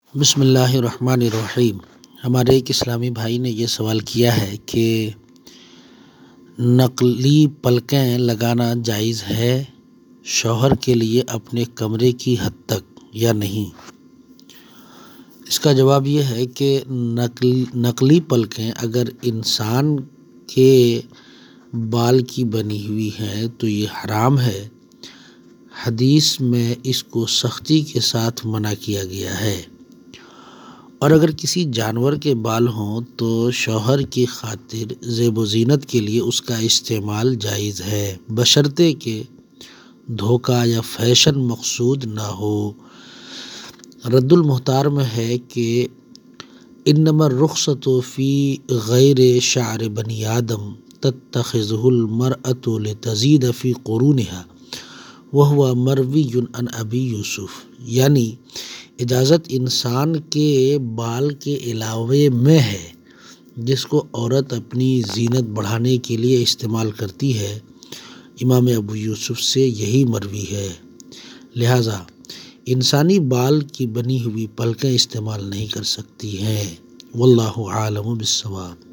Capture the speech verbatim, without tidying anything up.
بسم اللہ الرحمن الرحیم۔ ہمارے ایک اسلامی بھائی نے یہ سوال کیا ہے کہ نقلی پلکیں لگانا جائز ہے شوہر کے لیے اپنے کمرے کی حد تک یا نہیں؟ اس کا جواب یہ ہے کہ نقل نقلی پلکیں اگر انسان کے بال کی بنی ہوئی ہیں تو یہ حرام ہے۔ حدیث میں اس کو سختی کے ساتھ منع کیا گیا ہے، اور اگر کسی جانور کے بال ہوں تو شوہر کی خاطر زیب و زینت کے لیے اس کا استعمال جائز ہے، بشرطے کہ دھوکہ یا فیشن مقصود نہ ہو۔ رد المحتار میں ہے کہ انما الرخصۃ فی غیر شعر بنی آدم تتخذہ المرأۃ لتزید فی قرونها وہو مروی عن ابی یوسف، یعنی اجازت انسان کے بال کے علاوے میں ہے جس کو عورت اپنی زینت بڑھانے کے لیے استعمال کرتی ہے۔ امام ابو یوسف سے یہی مروی ہے، لہٰذا انسانی بال کی بنی ہوئی پلکیں استعمال نہیں کر سکتی ہیں۔ واللہ عالم بالصواب۔